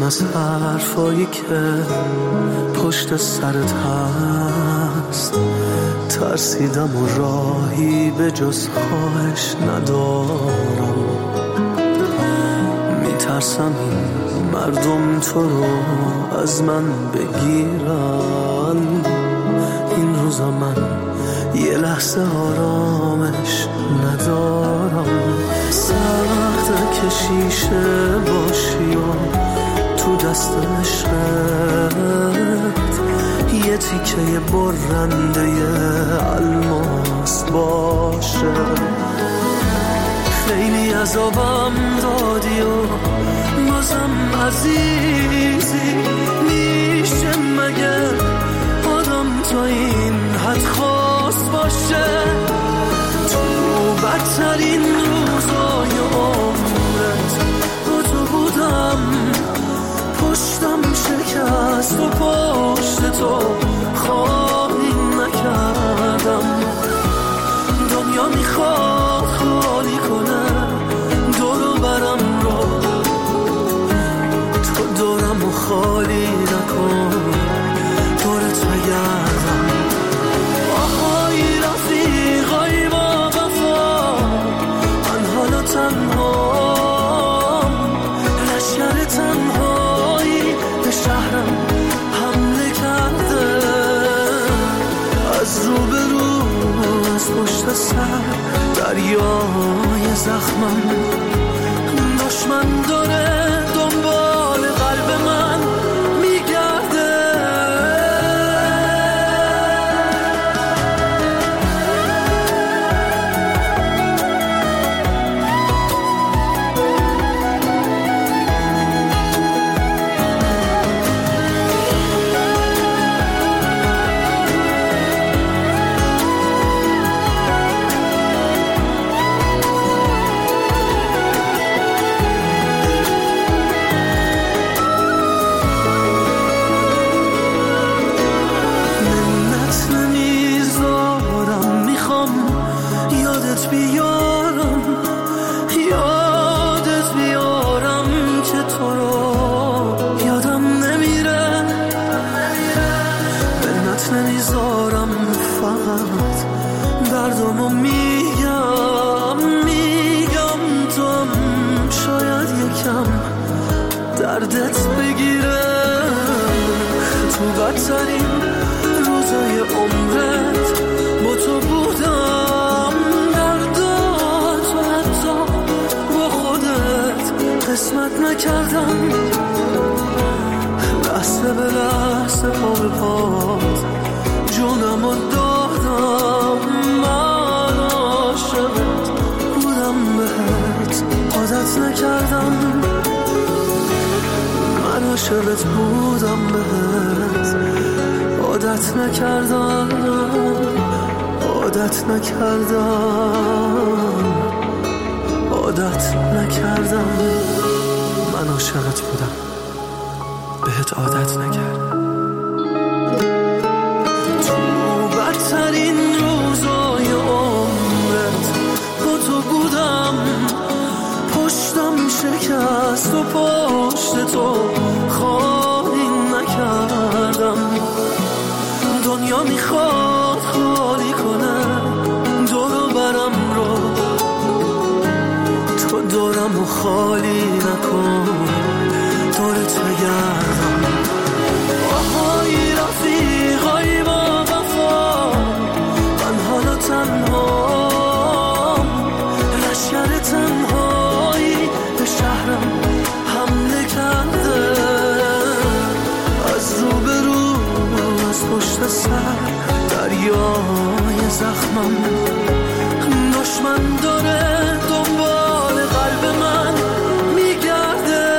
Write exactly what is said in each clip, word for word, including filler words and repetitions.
از حرفایی که پشت سرت هست، ترسیدم و راهی به جز خواهش ندارم. میترسم این مردم تو رو از من بگیرن. این روزا من یه لحظه آرامش ندارم. سخته که شیشه باشی و تو دست عشقت یه تیکه برنده الماس باشه. خیلی عذابم دادی و بازم عزیزی، میشه مگه آدم تا این حد خاص باشه؟ تو بدترین روزای عمرت با تو بودم، پشتم شکست و پشت تو خواهی نکردم. دنیا میخواد خالی کنه دورو برم رو، تو دورم و خالی نکن، دورت بگردم. آهای رفیقای با وفا، من حالا تنهام، لشکر تنهایی به شهرم حمله کرده. از رو به رو از پشت سر دریای زخمم، دشمن داره دنبال قلب من میگرده. دردمو میگم میگم تو هم شاید یکم دردت بگیره. تو بدترین روزای عمرت با تو بودم، درداتو حتی با خودت قسمت نکردم. لحظه به لحظه پا به پات جونمو دادم. من عاشقت بودم بهت عادت نکردم. من عاشقت بودم بهت عادت نکردم. عادت نکردم عادت نکردم. من عاشقت بودم بهت عادت نکردم. بدترین روزای عمرت با تو بودم، پشتم شکست و پشت تو خواهی نکردم. دنیا میخواد خالی کنه دورو برم رو، تو دورم و خالی نکن، دورت بگردم. آهای رفیقای با وفا، من حالا تنهام، لشکر تنهایی به شهرم حمله کرده. از رو به رو از پشت سر دریای زخمم، دشمن داره دنبال قلب من میگرده.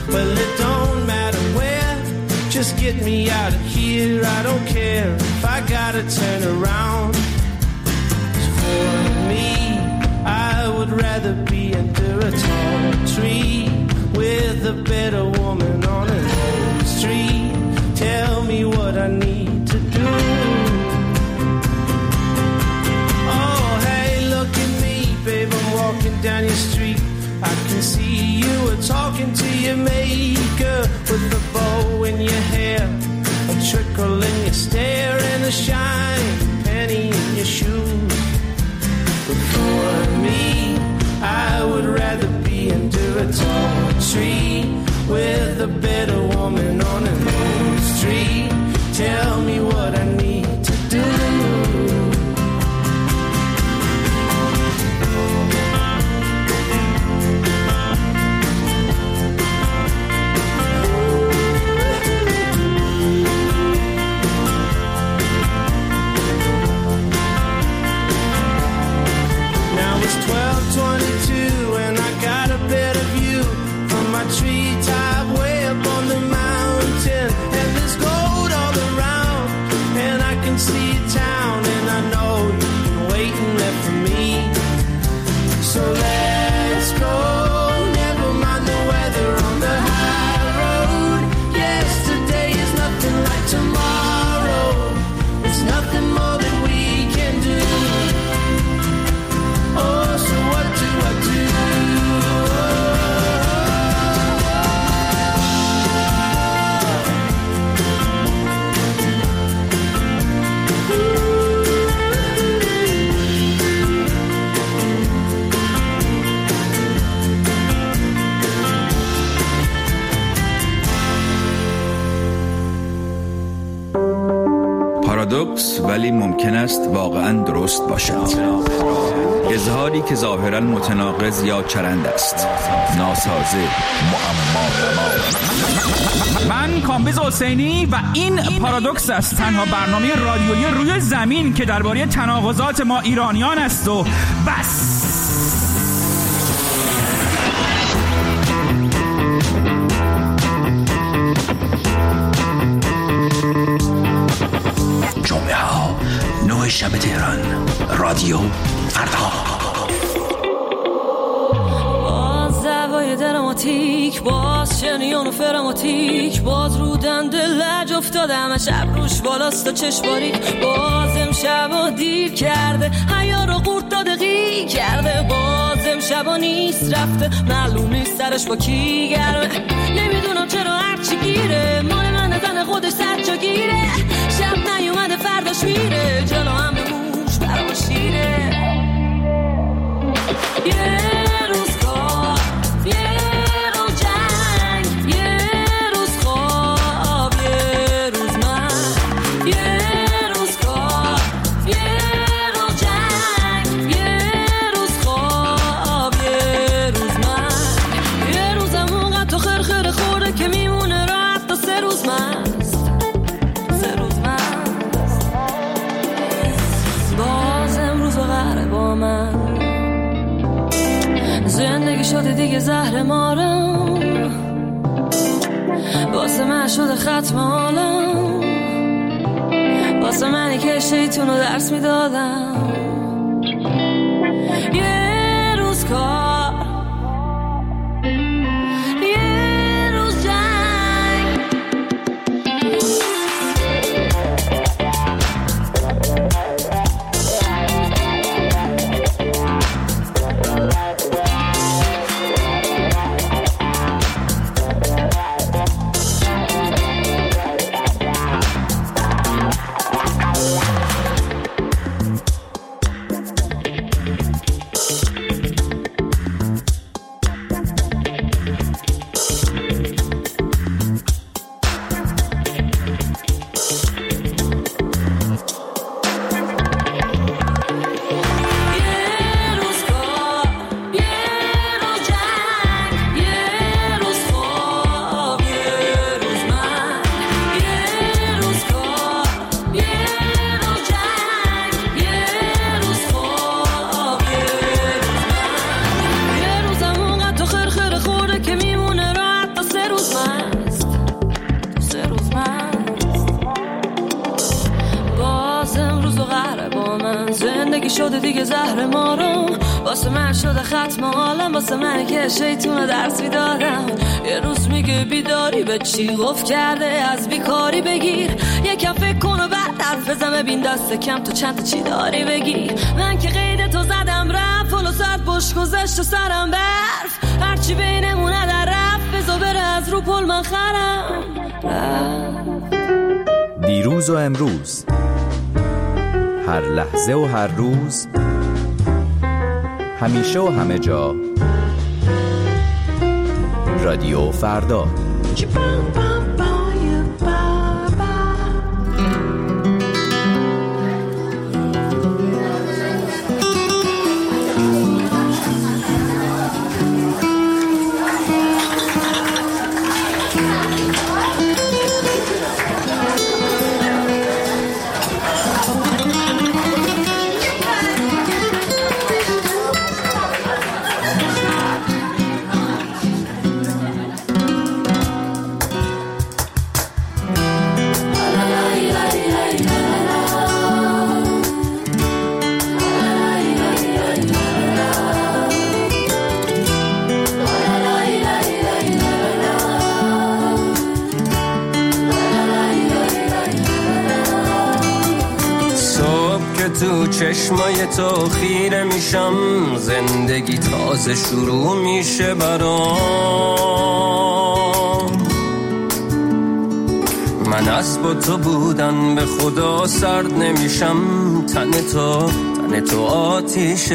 Well, it don't matter where, just get me out of here. I don't care if I gotta turn around. For me, I would rather be under a tall tree with a better woman on an old street. Tell me what I need to do. Oh, hey, look at me, babe, I'm walking down your street. I can see you were talking to your maker with a bow in your hair, a trickle in your stare, and a shiny penny in your shoes. But for me, I would rather be under a tall tree with a better woman on an old street. Tell me what I need to do. Now it's twelve twenty-two and I got a better view from my treetop way up on the mountain, and there's gold all around, and I can see town, and I know you've been waiting there for me. So let's go, never mind the weather on the high road. Yesterday is nothing like tomorrow. It's nothing more than we can do. Oh, so what do I do? پارادوکس ولی ممکن است واقعاً درست باشد. اظهاری که ظاهراً متناقض یا چرند است، ناسازه، معما. من کامبیز حسینی و این پارادوکس است، تنها برنامه رادیویی روی زمین که درباره تناقضات ما ایرانیان است و بس. جمعه ها نه شب تهران، رادیو فردا. باز دوای دراماتیک، باز شنیان و فراماتیک، باز رو دنده لج افتاده همه شب روش بالاست و چشماری. باز امشب ها دیر کرده، حیا رو قورت داده غیر کرده. باز امشب ها نیست رفته، معلوم نیست سرش با کی گرمه. نمیدونم چرا هرچی گیره، مال من زن خودش سر جا گیره. شب نیومده فرداش میره، جلو همه موش برام شیره. یه روز کار، یه روز جنگ، یه روز خواب، یه روز من. یه روز کار، یه روز جنگ، یه روز خواب، یه روز من. یه روزم اونقدر تو خرخره خورده که میمونه راحت تا سه روز من. زندگی شده دیگه زهر مارم، واسه من شده ختم حالم، واسه منی که شیطونو درس میدادم. یه روز کار، یه روز جنگ. شده دیگه زهر ما رو، واسه من شده ختم عالم، واسه من که شیطون درس میدادم. یه روز میگه بیداری به چی گفت کرده، از بیکاری بگیر یکم فکر کن و بعد حرف بزن، ببین دست کم تو چند تا چی داری بگیر. من که قید تو زدم رفت، فلو ساعت بش گذشت و سرم برف، هرچی بینمونه در رفت، بزا بره از رو پل من خرم رفت. دیروز و امروز، هر لحظه و هر روز، همیشه و همه جا، رادیو فردا. تو چشمای تو خیره میشم، زندگی تازه شروع میشه برام. من از با تو بودن به خدا سرد نمیشم، تن تو تن تو آتیش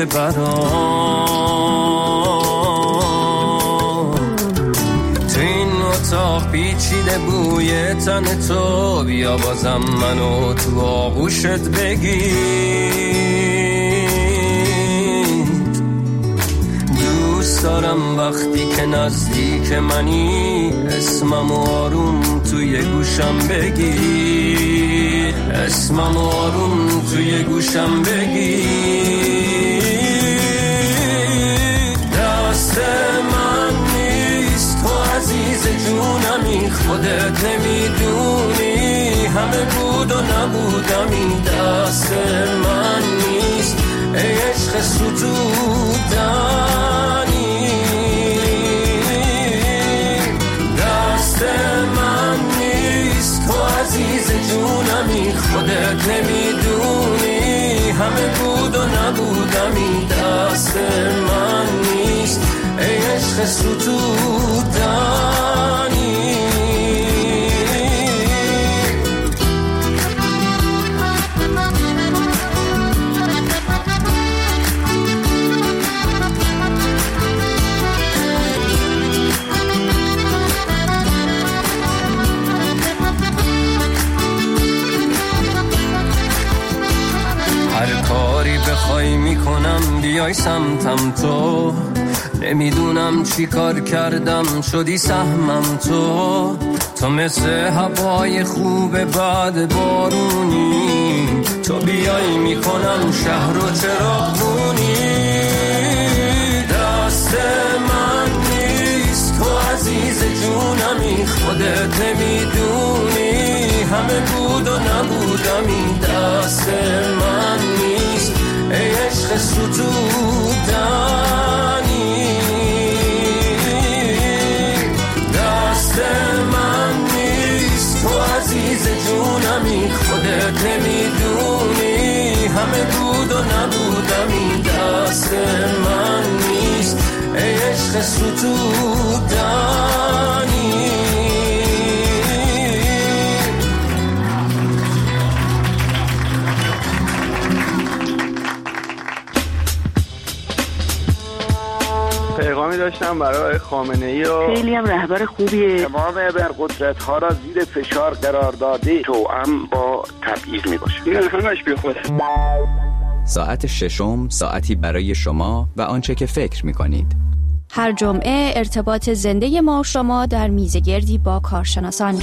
برام. تو این اتاق پیچیده بوی تن تو، بیا بازم منو تو آغوشت بگیر. دوست دارم وقتی که نزدیک منی، اسمم آروم توی گوشم بگیر، اسمم آروم توی گوشم بگیر. دست من نیست تو عزیز جونمی، خودت نمیدونی همه بود و نبودمی. دست من نیست ای عشق ستودنی، دست من نیست تو عزیز جونمی، خودت نمیدونی همه بود و نبودمی. دست من نیست ای عشق ستودنی. هر کاری بخوای میکنم بیای سمتم تو، نمیدونم چی کار کردم شدی سهمم تو. تو مثل هوای خوب بعد بارونی، تو بیای میکنم شهر و چراغونی. دست من نیست تو عزیز جونمی، خودت نمیدونی همه بود و نبودمی. دست من نیست ای عشق ستودنی، دست من نیست تو عزیز جونمی، خودت نمیدونی همه بود و نبودمی. دست من نیست ای عشق ستودنی. پیغامی داشتم برای خامنه‌ای و خیلی هم رهبر خوبیه، تمام ابرقدرت ها را زیر فشار قرار داده، توأم با تبعیض می باشه. این همش بی خوده. ساعت ششم، ساعتی برای شما و آنچه که فکر می کنید. هر جمعه ارتباط زنده ما و شما در میزگردی با کارشناسان.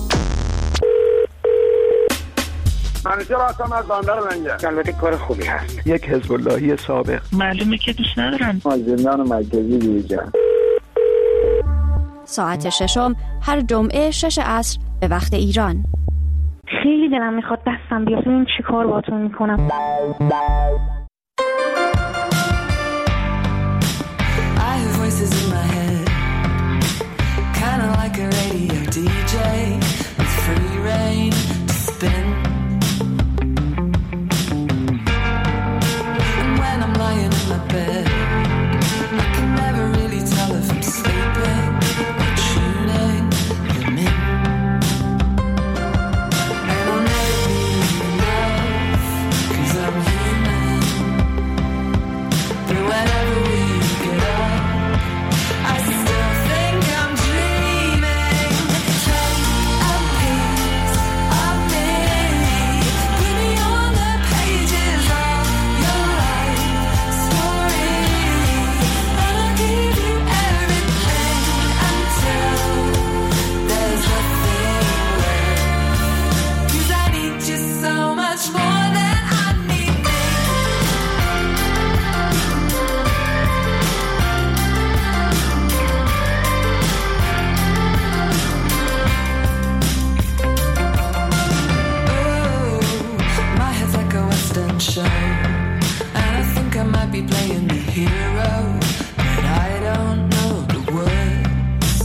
منیجر هستم از بندر لنگر. البته کار خوبی هست. یک حزب اللهی سابق. معلومه که دوست ندارن. از زندان مرکزی بیرون. ساعت ششم هر جمعه شش عصر به وقت ایران. خیلی دلم میخواد دستم بیاد، این چی کار باهاتون میکنم. J with free reign to spin. And when I'm lying in my bed, I can never really tell if I'm sleeping or tuning them in. And I'll never be enough, 'cause I'm human. But whenever we get up, I still think I'm dreaming. Take a piece of me, put me on the pages of your life story, and I'll give you everything until there's nothing left. 'Cause I need you so much more than I need me. My head's like a Western show, and I think I might be playing the hero, but I don't know the words.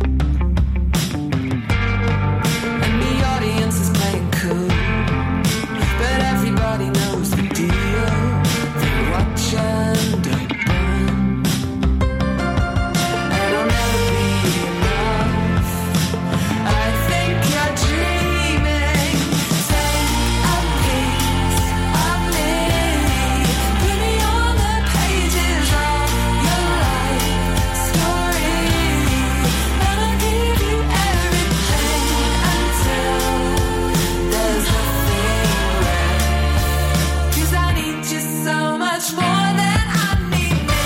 And the audience is playing cool, but everybody knows the deal. They watch and don't burn. And I'll never be enough, I think you're dreaming. Take a piece of me, put me on the pages of your life story, and I'll give you everything until there's nothing left. 'Cause I need you so much more than I need me.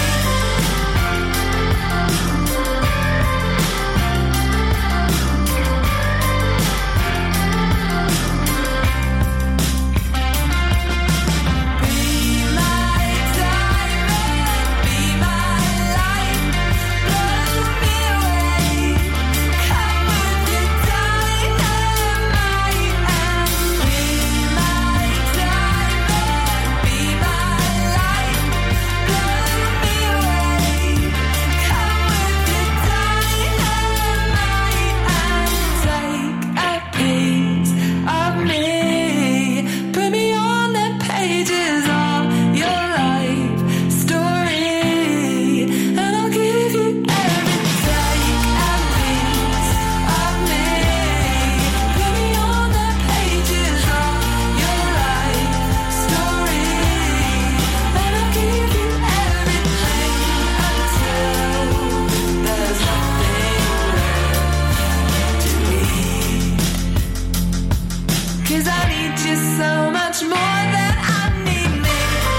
Be my diamond, be my light, blow me away. Come with your dynamite and be my diamond, be my light, blow me away. Come with your dynamite and take a piece of me, put me on the pages of your life story, and I'll give you everything. A piece of me, put me on the pages of your life story, and I'll give you everything until there's nothing left to leave. 'Cause I need you so much more than I need me.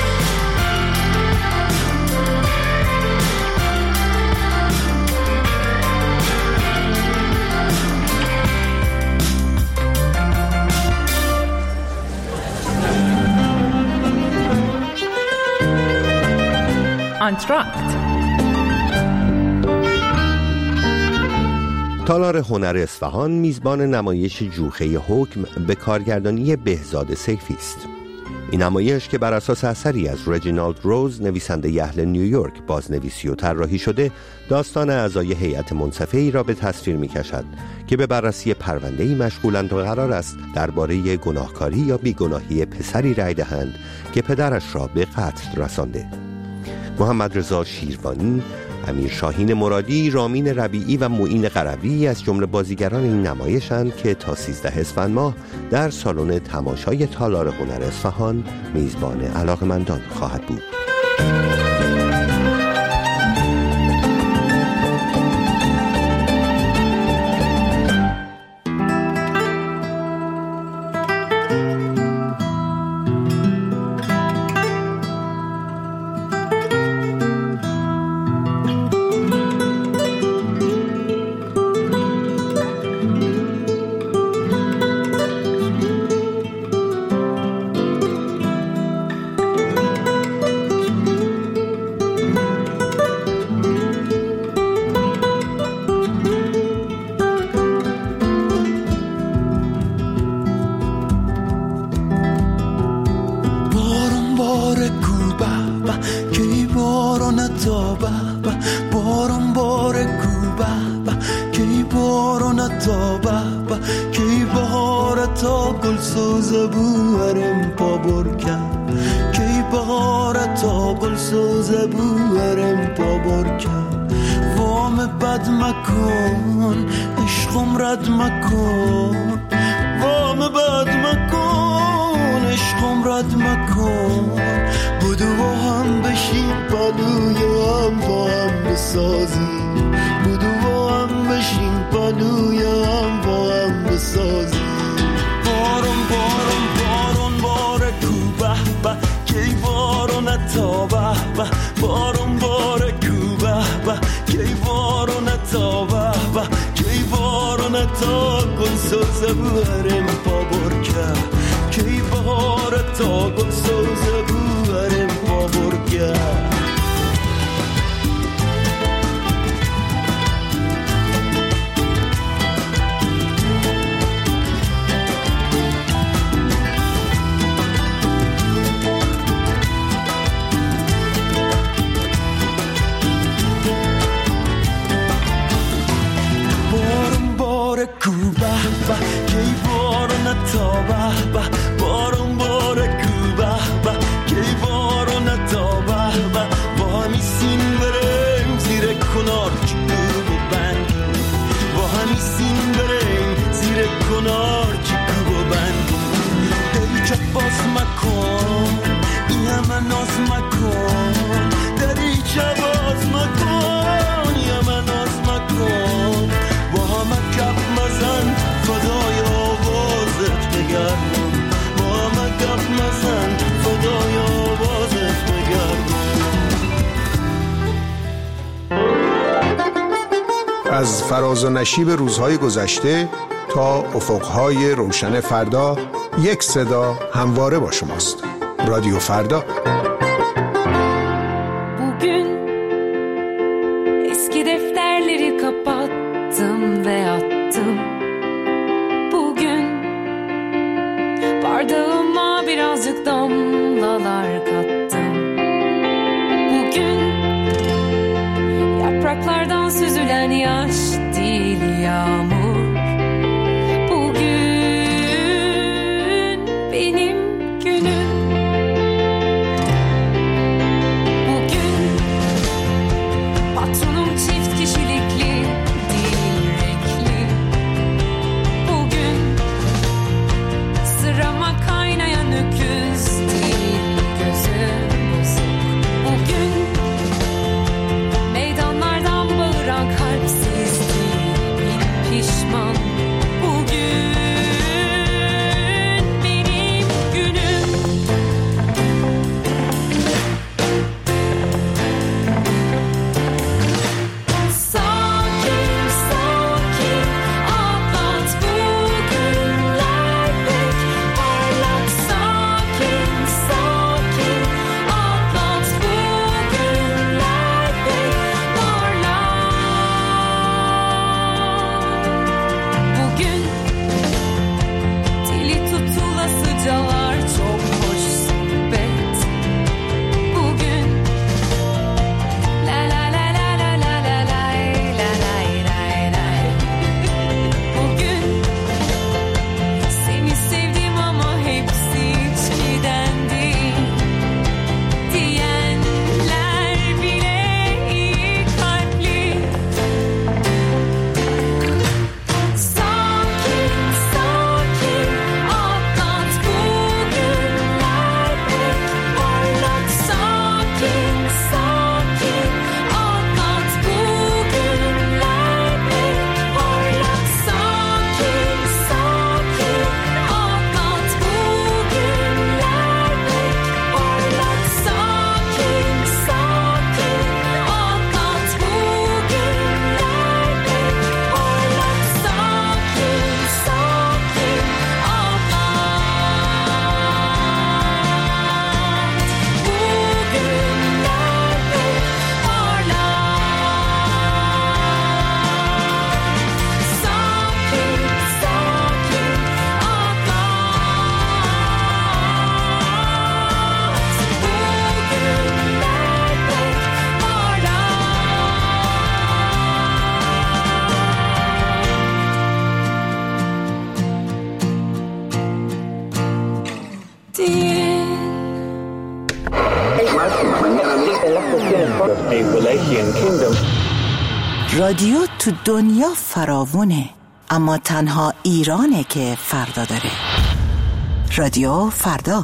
آنتراکت. تالار هنر اصفهان میزبان نمایش جوخه حکم به کارگردانی بهزاد سیفی است. این نمایش که بر اساس اثری از رجینالد روز نویسنده اهل نیویورک بازنویسی و طراحی شده، داستان اعضای هیئت منصفه‌ای را به تصویر می‌کشد که به بررسی پرونده‌ای مشغولند و قرار است درباره گناهکاری یا بیگناهی پسری رأی دهند که پدرش را به قتل رسانده. محمد رضا شیروانی، امیر شاهین مرادی، رامین ربیعی و معین قروی از جمله بازیگران این نمایشند که تا سیزده اسفند ماه در سالن تماشای تالار هنر اصفهان میزبان علاقه‌مندان خواهد بود. بارون تا به به کی بهار تا گل سوزه بوارم پا برکن کی بهار تا گل سوزه بوارم پا برکن وام بد مکن عشقم رد مکن وام بد مکن عشقم رد مکن بودو با هم بشیم پلوی هم با هم بسازیم بودو با هم بشیم پلوی هم با هم بسازیم بارون بارون بارون باره کو به به کی بارون تا به به بارون باره کو به به کی بارون تا به به کی بارون تا گل سوزه بورم پا برکه کی بهار تا گل سوزه بورم پا برکه کو به به کی بارون تا به به بارون باره کو به به کی بارون تا به به با همی سین بریم زیر کنار چکو بند با همی سین بریم زیر کنار چکو بند دری چه باز مکن این همه ناز مکن دری چه باز مکن این همه ناز مکن با همه کپ مزن فدای آوازت بگردم با همه کپ مزن فدای آوازت بگردم از فراز و نشیب روزهای گذشته تا افقهای روشن فردا یک صدا همواره با شماست. رادیو فردا. Bugün eski defterleri kapattım ve attım. Bugün bardağıma birazcık damlalar kattım. Bugün yapraklardan süzülen yaş değil yağmur. Bugün benim günüm. Bugün patronum çift kişilikli değil renkli. Bugün sırama kaynayan öküz değil gözüm bozuk. Bugün meydanlardan bağıran kalpsiz değil pil رادیو تو دنیا فراوونه، اما تنها ایرانه که فردا داره. رادیو فردا.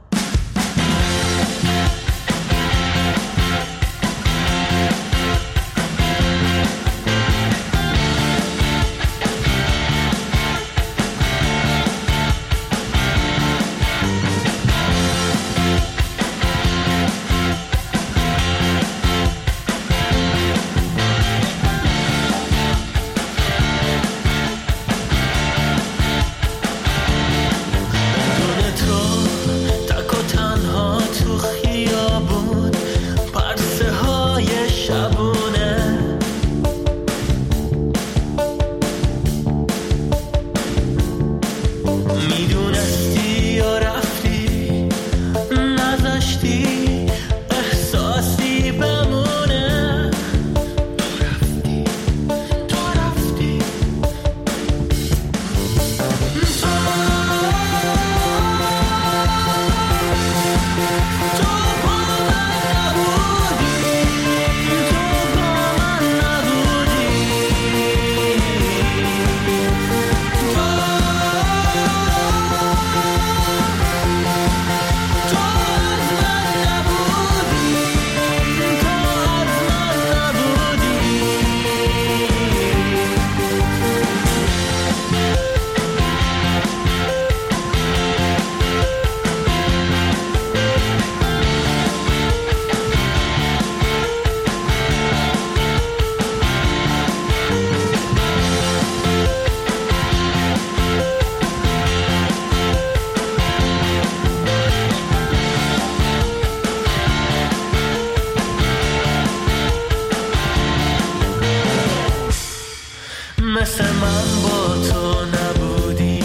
مثل من با تو نبودی،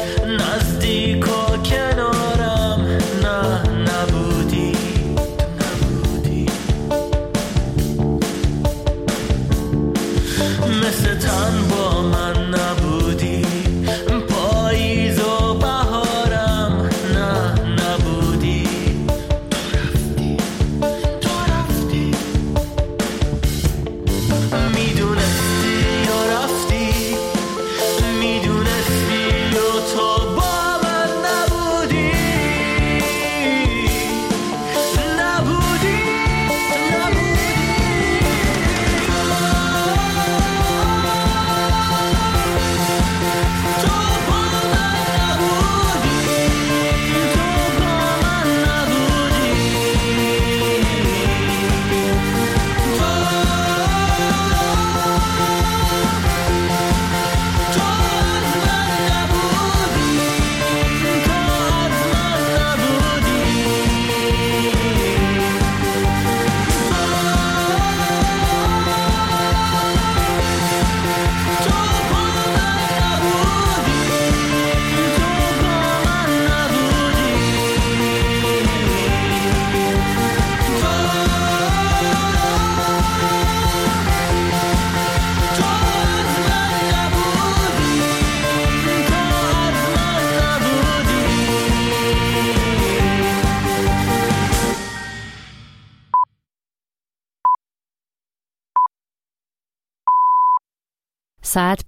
نزدیک و کنارم نه نبودی نبودی، مثل تن با من نبودی، پاییز و بهارم نه نبودی، تو رفتی تو رفتی میدونستی یا رفتی، میدونستی و تو با من نبودی نبودی ساعت